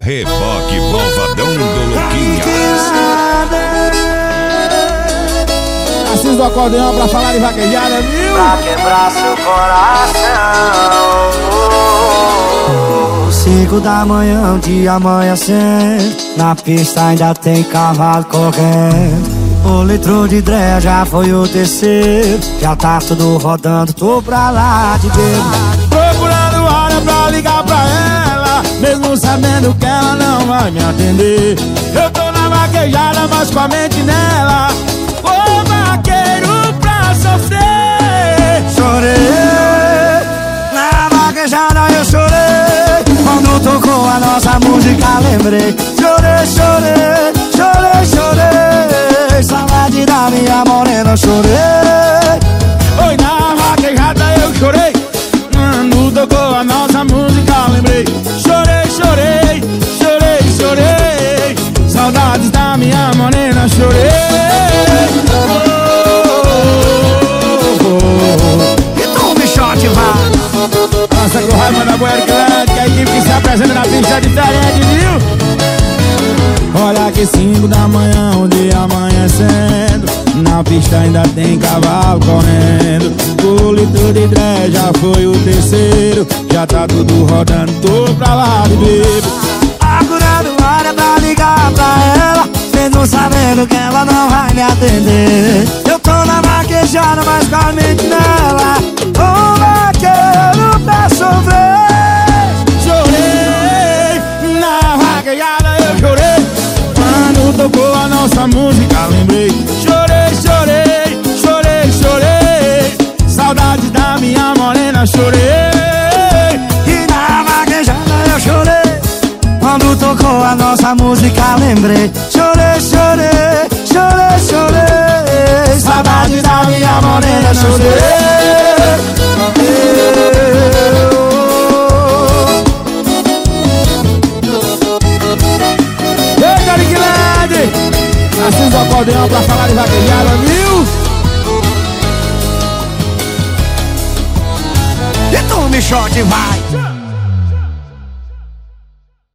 Reboque Malvadão do Luquinhas. Assis do acordeão pra falar de vaquejada, viu? Pra quebrar seu coração. 5 da manhã, um dia amanhecendo. Na pista ainda tem cavalo correndo. O litro de dreia já foi o terceiro. Já tá tudo rodando, tô pra lá de bebo. Procurando hora pra ligar pra ela, mesmo sabendo que ela não vai me atender. Eu tô na vaquejada, mas com a mente nela. Ô vaqueiro pra sofrer. Chorei, na vaquejada eu chorei. Quando tocou a nossa música lembrei. Chorei, chorei, chorei, chorei. Saudade da minha morena, chorei. Oi, na vaquejada eu chorei. Quando tocou a nossa música lembrei. Chorei, chorei, chorei, chorei. Saudades da minha morena, chorei. E tu, bichote, vai. Nossa, que o Raimundo da Buer Grande, que a equipe que se apresenta na pista é diferente, viu? Olha que 5 da manhã, um dia amanhecendo. Na pista ainda tem cavalo correndo. O litro de dreia já foi o terceiro. Já tá tudo rodando, tô pra lá de bebo. Procurando hora pra ligar pra ela, mesmo sabendo que ela não vai me atender. Eu tô na vaquejada, mas com a mente nela. Um vaqueiro pra sofrer. Chorei, na vaquejada eu chorei. Quando tocou a nossa música lembrei. Chorei, chorei, chorei, chorei. Saudade da minha morena, chorei. E na vaquejada eu chorei. Quando tocou a nossa música lembrei. Chorei, chorei, chorei, chorei. Saudade da minha morena, chorei. Eita, Grande! Assis do acordeão pra falar de vaquejada, viu? E tu, bichote, vai.